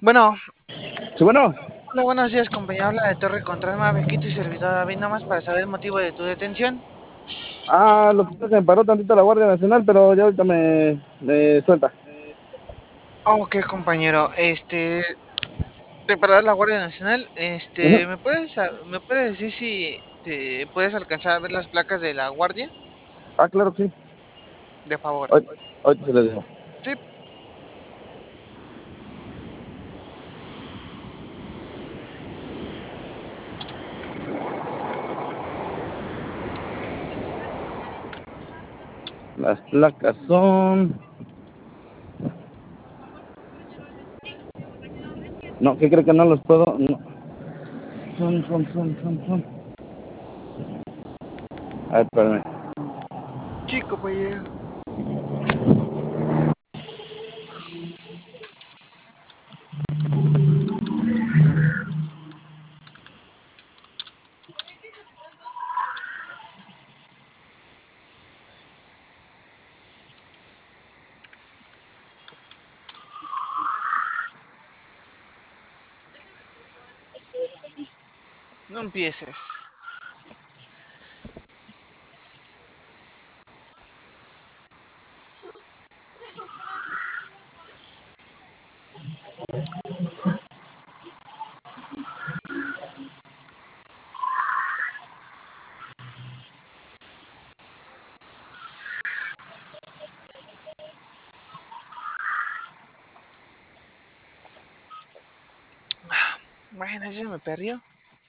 Bueno, Sí, bueno. hola, buenos días, compañero. Habla de Torre Control Maverick y servidor David, nomás para saber el motivo de tu detención. Lo que pasa es que me paró tantito la Guardia Nacional, pero ya ahorita me suelta. Ok, compañero, de parar la Guardia Nacional, Ujú. ¿me puedes decir si te puedes alcanzar a ver las placas de la Guardia? Claro que sí. De favor. Ahorita se les digo. Sí. Las placas son... No, ¿qué cree que no los puedo? No. Son. A ver, espérame. Sí, compañero. No empieces. Bueno, ese me perdió.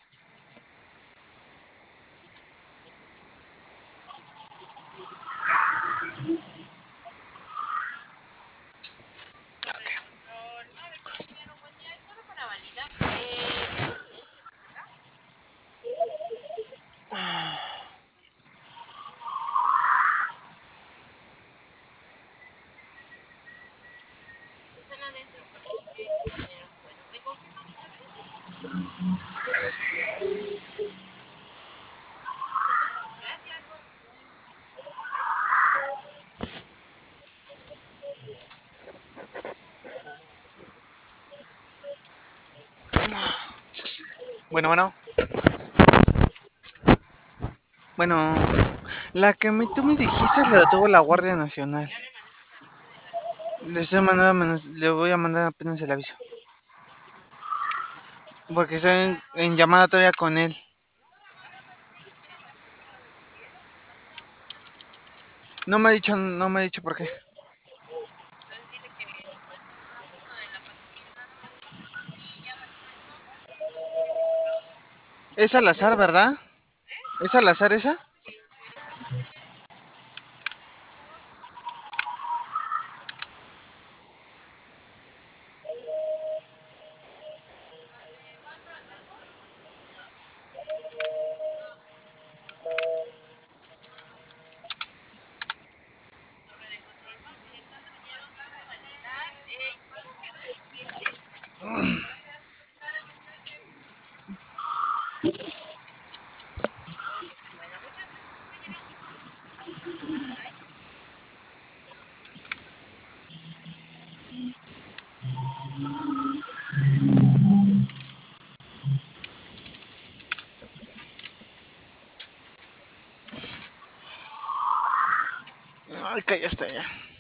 Bueno, bueno. Bueno, tú me dijiste la detuvo la Guardia Nacional. Le voy a mandar apenas el aviso. Porque estoy en llamada todavía con él. No me ha dicho por qué. Es al azar, ¿verdad? ¿Es al azar esa? Ay, que ya está ya.